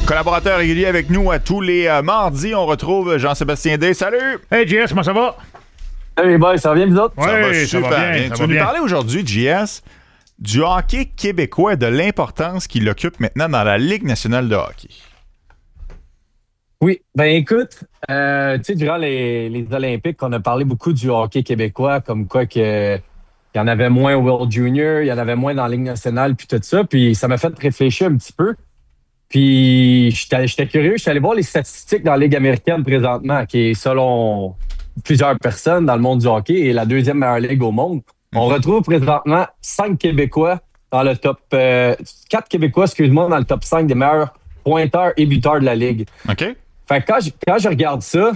Collaborateur régulier avec nous à tous les mardis. On retrouve Jean-Sébastien Day. Salut! Hey JS, comment ça va? Hey boys, ça va bien vous autres? Ça va Oui, super ça va bien. Tu vas nous parler aujourd'hui, JS, du hockey québécois et de l'importance qu'il occupe maintenant dans la Ligue nationale de hockey. Oui, ben écoute, tu sais, durant les Olympiques, on a parlé beaucoup du hockey québécois, comme quoi que il y en avait moins au World Junior, il y en avait moins dans la Ligue nationale, puis tout ça, puis ça m'a fait réfléchir un petit peu. Puis j'étais curieux, j'étais allé voir les statistiques dans la Ligue américaine présentement, qui est selon plusieurs personnes dans le monde du hockey, est la deuxième meilleure ligue au monde. On retrouve présentement 5 Québécois dans le top... 4 Québécois, excuse-moi, dans le top 5 des meilleurs pointeurs et buteurs de la Ligue. OK. Fait que quand je regarde ça,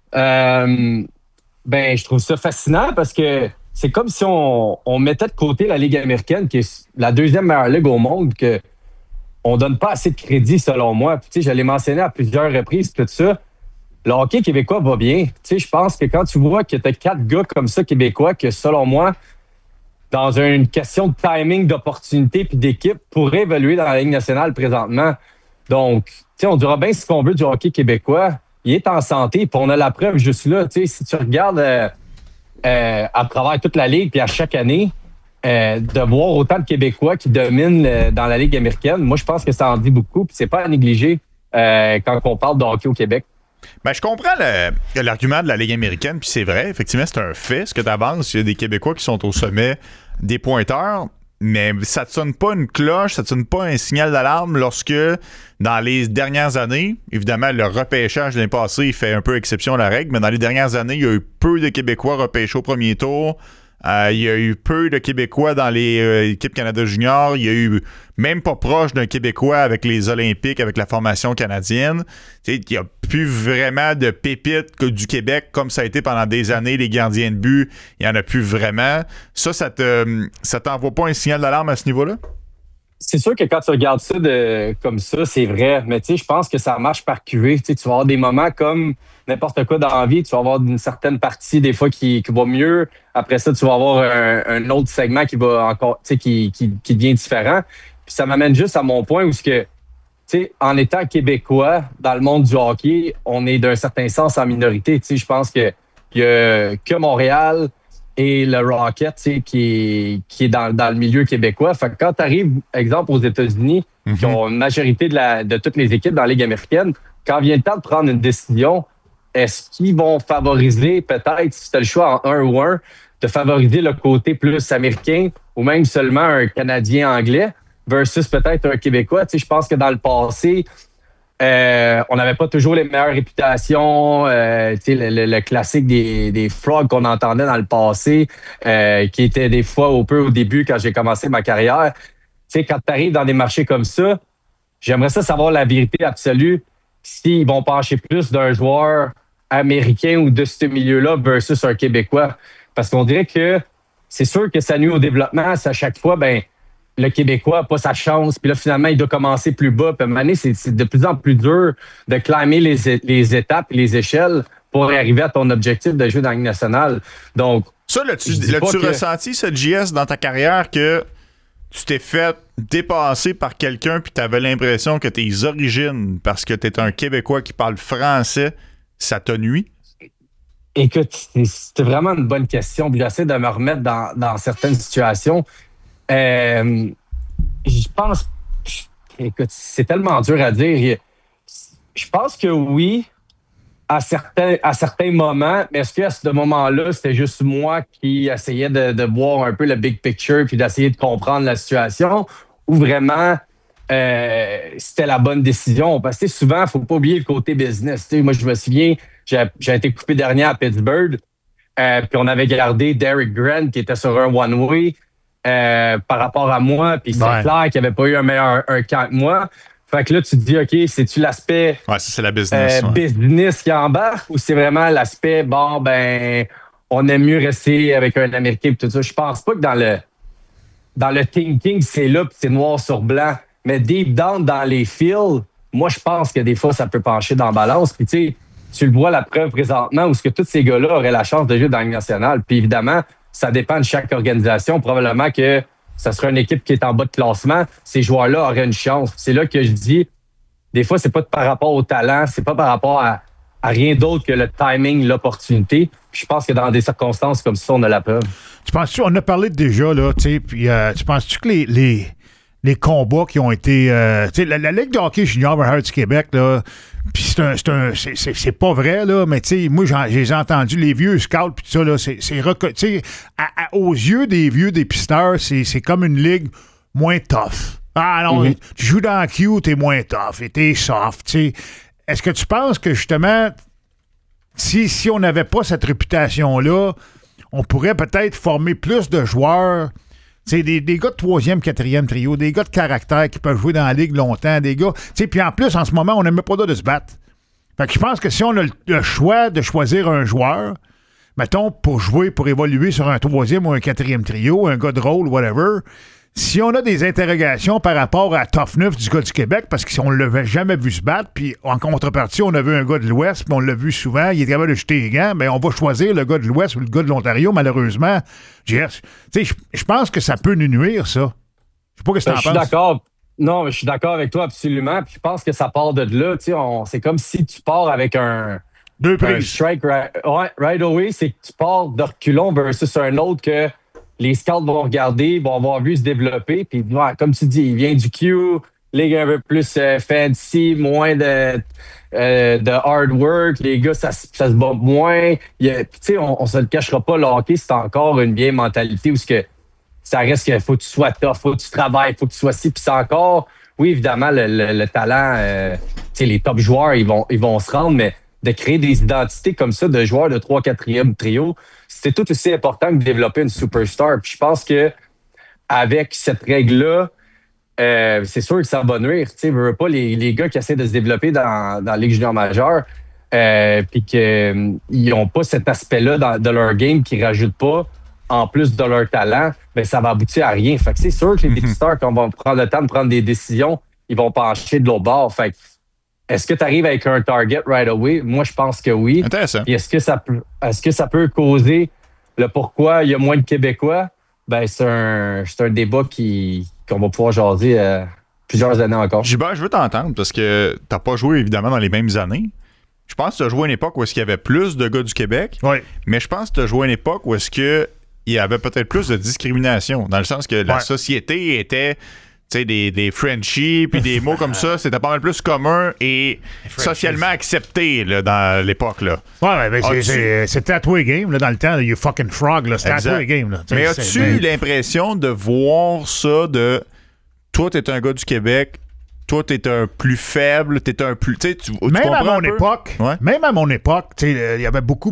ben je trouve ça fascinant parce que c'est comme si on mettait de côté la Ligue américaine, qui est la deuxième meilleure ligue au monde, que on donne pas assez de crédit, selon moi. Puis, tu sais, je l'ai mentionné à plusieurs reprises, tout ça. Le hockey québécois va bien. Tu sais, je pense que quand tu vois que tu as 4 gars comme ça québécois, que selon moi, dans une question de timing, d'opportunité puis d'équipe, pourraient évoluer dans la Ligue nationale présentement. Donc, tu sais, on dira bien ce qu'on veut du hockey québécois. Il est en santé, puis on a la preuve juste là. Tu sais, si tu regardes à travers toute la Ligue, puis à chaque année, de voir autant de Québécois qui dominent dans la Ligue américaine, moi, je pense que ça en dit beaucoup. Puis c'est pas à négliger quand on parle de hockey au Québec. Ben, je comprends l'argument de la Ligue américaine, puis c'est vrai, effectivement, c'est un fait. Ce que tu avances, il y a des Québécois qui sont au sommet des pointeurs, mais ça ne sonne pas une cloche, ça ne sonne pas un signal d'alarme lorsque, dans les dernières années, évidemment, le repêchage de l'année passée, il fait un peu exception à la règle, mais dans les dernières années, il y a eu peu de Québécois repêchés au premier tour. Il y a eu peu de Québécois dans les équipes Canada Junior. Il y a eu même pas proche d'un Québécois avec les Olympiques, avec la formation canadienne. Il n'y a plus vraiment de pépites du Québec comme ça a été pendant des années, les gardiens de but. Il n'y en a plus vraiment. Ça t'envoie pas un signal d'alarme à ce niveau-là? C'est sûr que quand tu regardes ça comme ça, c'est vrai. Mais tu sais, je pense que ça marche par cuvée. Tu sais, tu vas avoir des moments comme n'importe quoi dans la vie. Tu vas avoir une certaine partie, des fois, qui va mieux. Après ça, tu vas avoir un autre segment qui va encore, tu sais, qui devient différent. Puis ça m'amène juste à mon point où ce que, tu sais, en étant québécois, dans le monde du hockey, on est d'un certain sens en minorité. Tu sais, je pense que il y a que Montréal et le Rocket, tu sais, qui est dans le milieu québécois. Fait que quand tu arrives, exemple, aux États-Unis, qui ont une majorité de toutes les équipes dans la Ligue américaine, quand vient le temps de prendre une décision, est-ce qu'ils vont favoriser, peut-être, si tu as le choix en 1 ou 1, de favoriser le côté plus américain ou même seulement un Canadien anglais versus peut-être un Québécois? Tu sais, je pense que dans le passé, on n'avait pas toujours les meilleures réputations. Tu sais, le classique des frogs qu'on entendait dans le passé, qui était des fois au début quand j'ai commencé ma carrière. Tu sais, quand tu arrives dans des marchés comme ça, j'aimerais ça savoir la vérité absolue, s'ils vont pencher plus d'un joueur américain ou de ce milieu-là versus un Québécois. Parce qu'on dirait que c'est sûr que ça nuit au développement. À chaque fois, ben le Québécois n'a pas sa chance. Puis là, finalement, il doit commencer plus bas. Puis à un moment donné, c'est de plus en plus dur de climber les étapes et les échelles pour arriver à ton objectif de jouer dans la Ligue nationale. Donc, ça, l'as-tu ressenti, ce JS, dans ta carrière, que tu t'es fait dépasser par quelqu'un puis tu avais l'impression que tes origines, parce que tu es un Québécois qui parle français, ça t'a nuit? Écoute, c'était vraiment une bonne question. Puis j'essaie de me remettre dans certaines situations. Je pense... Écoute, c'est tellement dur à dire. Je pense que oui, à certains moments, mais est-ce qu'à ce moment-là, c'était juste moi qui essayais de voir un peu le big picture puis d'essayer de comprendre la situation, ou vraiment c'était la bonne décision? Parce que souvent, il ne faut pas oublier le côté business. Moi, je me souviens, j'ai été coupé dernier à Pittsburgh, puis on avait gardé Derek Grant qui était sur un one-way par rapport à moi, puis c'est clair qu'il n'y avait pas eu un camp que moi. Fait que là, tu te dis, OK, c'est-tu l'aspect ça, c'est la business, business qui embarque, ou c'est vraiment l'aspect, bon, ben, on aime mieux rester avec un Américain et tout ça. Je pense pas que dans le thinking, c'est là, puis c'est noir sur blanc. Mais deep down, dans les feels, moi, je pense que des fois, ça peut pencher dans la balance. Puis tu sais, tu le vois, la preuve présentement, où ce que tous ces gars-là auraient la chance de jouer dans la Ligue nationale. Puis évidemment, ça dépend de chaque organisation. Probablement que ça serait une équipe qui est en bas de classement. Ces joueurs-là auraient une chance. C'est là que je dis, des fois, c'est pas par rapport au talent, c'est pas par rapport à rien d'autre que le timing, l'opportunité. Puis je pense que dans des circonstances comme ça, on a la preuve. Tu penses-tu, on a parlé déjà, là, tu sais, puis tu penses-tu que les combats qui ont été. Tu sais, la Ligue de hockey junior Hearts du Québec, là, puis c'est pas vrai, là, mais tu sais, moi, j'ai entendu les vieux scouts, puis tout ça, là, tu sais, aux yeux des vieux dépisteurs, c'est comme une ligue moins tough. Ah non, tu joues dans la Q, t'es moins tough, et t'es soft, tu sais. Est-ce que tu penses que, justement, si on n'avait pas cette réputation-là, on pourrait peut-être former plus de joueurs, tu sais, des gars de 3e, 4e trio, des gars de caractère qui peuvent jouer dans la ligue longtemps, des gars, tu sais, puis en plus, en ce moment, on n'aime pas de se battre. Fait que je pense que si on a le choix de choisir un joueur, mettons, pour jouer, pour évoluer sur un 3e ou un 4e trio, un gars de rôle, whatever, si on a des interrogations par rapport à Tough Neuf du gars du Québec, parce qu'on ne l'avait jamais vu se battre, puis en contrepartie, on a vu un gars de l'Ouest, puis on l'a vu souvent, il est capable de jeter les gants, mais on va choisir le gars de l'Ouest ou le gars de l'Ontario, malheureusement. JS, tu sais, je pense que ça peut nous nuire, ça. Je sais pas ce que tu en penses. Je suis d'accord. Non, mais je suis d'accord avec toi, absolument. Puis je pense que ça part de là. Tu sais, c'est comme si tu pars avec deux prises. Un strike right away, c'est que tu pars de reculons versus un autre que les scouts vont regarder, vont avoir vu se développer. Puis, ouais, comme tu dis, il vient du Q, ligue un peu plus fancy, moins de hard work. Les gars, ça se bat moins. Tu sais, on se le cachera pas, le hockey, c'est encore une vieille mentalité où ça reste qu'il faut que tu sois tough, faut que tu travailles, faut que tu sois ci. Puis c'est encore, oui, évidemment, le talent, tu sais, les top joueurs, ils vont se rendre, mais de créer des identités comme ça de joueurs de 3 4e trio, c'est tout aussi important que de développer une superstar. Puis je pense que avec cette règle-là, c'est sûr que ça va nuire. Tu sais, veux pas les gars qui essaient de se développer dans la Ligue junior majeure, puis qu'ils n'ont pas cet aspect-là de leur game qu'ils rajoutent pas en plus de leur talent, ben ça va aboutir à rien. Fait que c'est sûr que les dépisteurs, quand on va prendre le temps de prendre des décisions, ils vont pencher de l'autre bord. Fait que est-ce que tu arrives avec un target right away? Moi, je pense que oui. Intéressant. Puis est-ce que ça peut causer le pourquoi il y a moins de Québécois? Ben, c'est un débat qu'on va pouvoir jaser plusieurs années encore. Gilbert, je veux t'entendre parce que t'as pas joué évidemment dans les mêmes années. Je pense que tu as joué à une époque où est-ce qu'il y avait plus de gars du Québec. Oui. Mais je pense que tu as joué à une époque où est-ce que il y avait peut-être plus de discrimination. Dans le sens que la société était, tu sais, des Frenchies puis des mots comme ça, c'était pas mal plus commun et socialement accepté là, dans l'époque. Là. Ouais, ben c'était à toi game là, dans le temps, You Fucking Frog, là, c'était à toi game. Là. Mais as-tu eu l'impression de voir ça de toi, t'es un gars du Québec, toi, t'es un plus faible, t'es un plus... Même à mon époque, il y avait beaucoup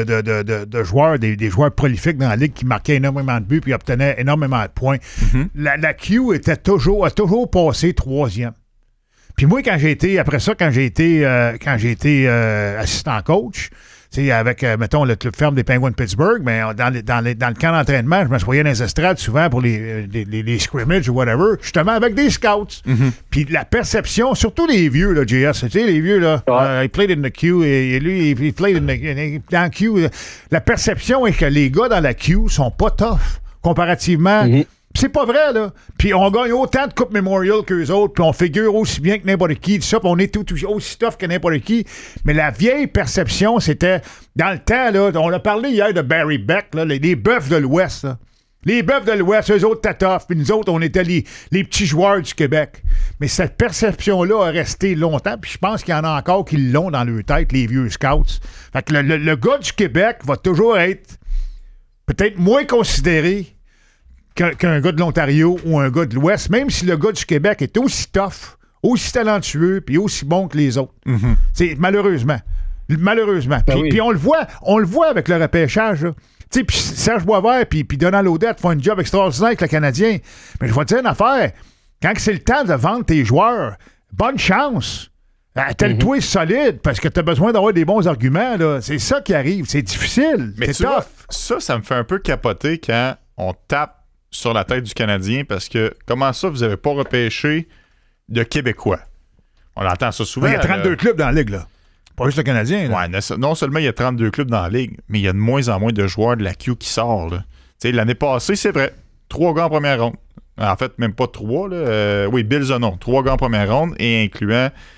de joueurs, des joueurs prolifiques dans la Ligue qui marquaient énormément de buts puis obtenaient énormément de points. Mm-hmm. La Q a toujours passé 3e. Puis moi, quand j'ai été assistant coach, avec, mettons, le club ferme des Penguins de Pittsburgh, mais dans le camp d'entraînement, je me voyais dans les estrades souvent pour les scrimmages ou whatever, justement avec des scouts. Mm-hmm. Puis la perception, surtout les vieux, là, JS, tu sais, les vieux, là, ils played in the Q, et lui, il played dans la Q. La perception est que les gars dans la Q sont pas tough, comparativement. Mm-hmm. C'est pas vrai, là. Puis on gagne autant de Coupe Memorial qu'eux autres, puis on figure aussi bien que n'importe qui, tout ça, puis on est tout aussi tough que n'importe qui. Mais la vieille perception, c'était, dans le temps, là, on a parlé hier de Barry Beck, là, les Bœufs de l'Ouest, là. Les Bœufs de l'Ouest, eux autres, t'as tough, puis nous autres, on était les petits joueurs du Québec. Mais cette perception-là a resté longtemps, puis je pense qu'il y en a encore qui l'ont dans leur tête, les vieux scouts. Fait que le gars du Québec va toujours être peut-être moins considéré qu'un gars de l'Ontario ou un gars de l'Ouest, même si le gars du Québec est aussi tough, aussi talentueux, puis aussi bon que les autres. Mm-hmm. C'est malheureusement. Puis on le voit avec le repêchage. Tu sais, puis Serge Boisvert puis Donald Audette font un job extraordinaire avec le Canadien. Mais je vais te dire une affaire. Quand c'est le temps de vendre tes joueurs, bonne chance. Attelle-toi solide, parce que tu as besoin d'avoir des bons arguments. Là. C'est ça qui arrive. C'est difficile. Mais c'est tough. Ça me fait un peu capoter quand on tape sur la tête du Canadien, parce que comment ça, vous n'avez pas repêché de Québécois? On entend ça souvent. Il y a 32 clubs dans la Ligue, là. Pas juste le Canadien. Là. Ouais, non seulement il y a 32 clubs dans la Ligue, mais il y a de moins en moins de joueurs de la Q qui sortent. L'année passée, c'est vrai. 3 gars en première ronde. En fait, même pas 3. Oui, Bill Zonon. 3 gars en première ronde, et incluant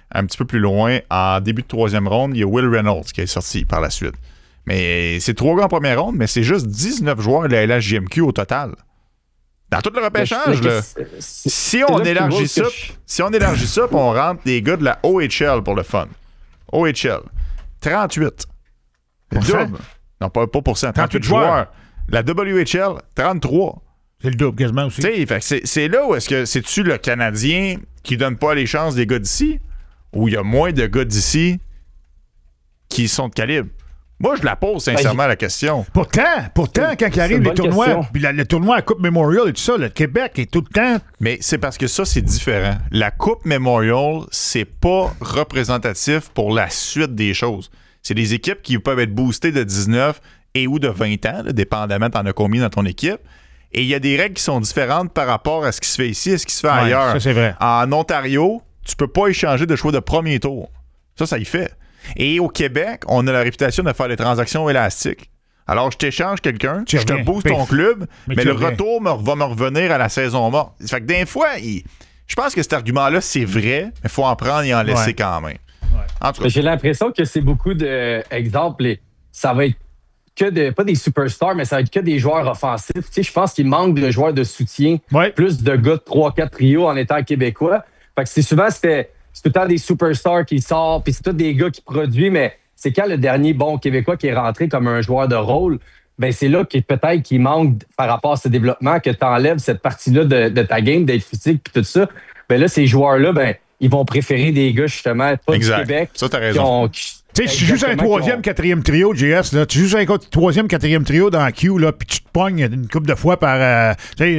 un petit peu plus loin, en début de troisième ronde, il y a Will Reynolds qui est sorti par la suite. Mais c'est 3 gars en première ronde, mais c'est juste 19 joueurs de la LHJMQ au total. Dans tout le repêchage, là. Si on élargit ça, puis on rentre des gars de la OHL pour le fun. OHL. 38. Double. Non, pas pour ça. 38 joueurs. La WHL, 33. C'est le double quasiment aussi. Tu sais, c'est là où est-ce que c'est-tu le Canadien qui donne pas les chances des gars d'ici ou il y a moins de gars d'ici qui sont de calibre? Moi, je la pose sincèrement la question. Pourtant, quand il arrive les tournois, puis le tournoi à Coupe Memorial et tout ça, le Québec est tout le temps. Mais c'est parce que ça, c'est différent. La Coupe Memorial, c'est pas représentatif pour la suite des choses. C'est des équipes qui peuvent être boostées de 19 et ou de 20 ans, là, dépendamment t'en as combien dans ton équipe. Et il y a des règles qui sont différentes par rapport à ce qui se fait ici et ce qui se fait ailleurs. Ça, c'est vrai. En Ontario, tu peux pas échanger de choix de premier tour. Ça y fait. Et au Québec, on a la réputation de faire des transactions élastiques. Alors, je t'échange quelqu'un, je te booste ton club, mais le retour va me revenir à la saison morte. Fait que des fois, je pense que cet argument-là, c'est vrai, mais il faut en prendre et en laisser quand même. Ouais. En tout cas, j'ai l'impression que c'est beaucoup d'exemples. Ça va être pas des superstars, mais ça va être que des joueurs offensifs. Tu sais, je pense qu'il manque de joueurs de soutien, plus de gars de 3-4 trios en étant québécois. Fait que c'est tout le temps des superstars qui sortent, puis c'est tous des gars qui produisent, mais c'est quand le dernier bon Québécois qui est rentré comme un joueur de rôle, ben c'est là que peut-être qu'il manque par rapport à ce développement, que tu enlèves cette partie-là de ta game, d'être physique, puis tout ça. Ben là, ces joueurs-là, ben ils vont préférer des gars, justement, pas du Québec. Ça, t'as raison. Tu sais, si tu joues un 3e, 4e trio, JS, là, tu joues un 3e, 4e trio dans Q, là, puis tu te pognes une couple de fois par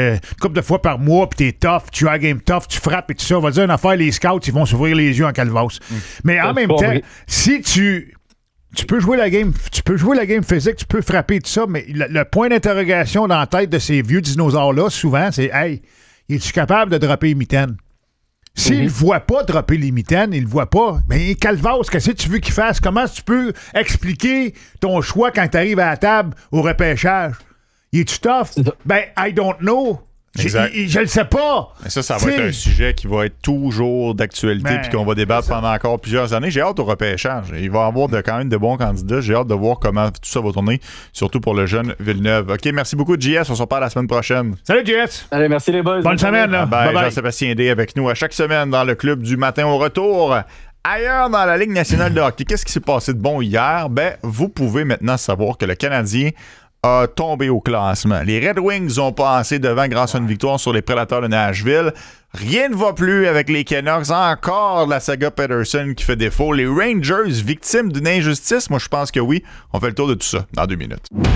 mois, puis t'es tough, tu as game tough, tu frappes et tout ça. On va dire une affaire, les scouts, ils vont s'ouvrir les yeux en calvasse. Mais en même temps, si tu peux jouer la game physique, tu peux frapper et tout ça, mais le point d'interrogation dans la tête de ces vieux dinosaures-là, souvent, c'est « Hey, es-tu capable de dropper les mitaines? » S'il ne voit pas dropper les mitaines, il ne le voit pas. Mais Calvas, qu'est-ce que tu veux qu'il fasse? Comment tu peux expliquer ton choix quand tu arrives à la table au repêchage? Il est-tu tough? Ben, I don't know. Je le sais pas. Mais ça va être un sujet qui va être toujours d'actualité puis qu'on va débattre pendant encore plusieurs années. J'ai hâte au repêchage. Il va y avoir quand même de bons candidats. J'ai hâte de voir comment tout ça va tourner, surtout pour le jeune Villeneuve. OK, merci beaucoup, JS. On se reparle la semaine prochaine. Salut, JS. Allez, merci les boys. Bonne semaine. Là. Bye. Jean-Sébastien D avec nous à chaque semaine dans le club du matin au retour. Ailleurs dans la Ligue nationale de hockey, qu'est-ce qui s'est passé de bon hier? Ben, vous pouvez maintenant savoir que le Canadien a tombé au classement. Les Red Wings ont passé devant grâce à une victoire sur les Prédateurs de Nashville. Rien ne va plus avec les Canucks. Encore la saga Peterson qui fait défaut. Les Rangers, victimes d'une injustice? Moi, je pense que oui. On fait le tour de tout ça dans 2 minutes.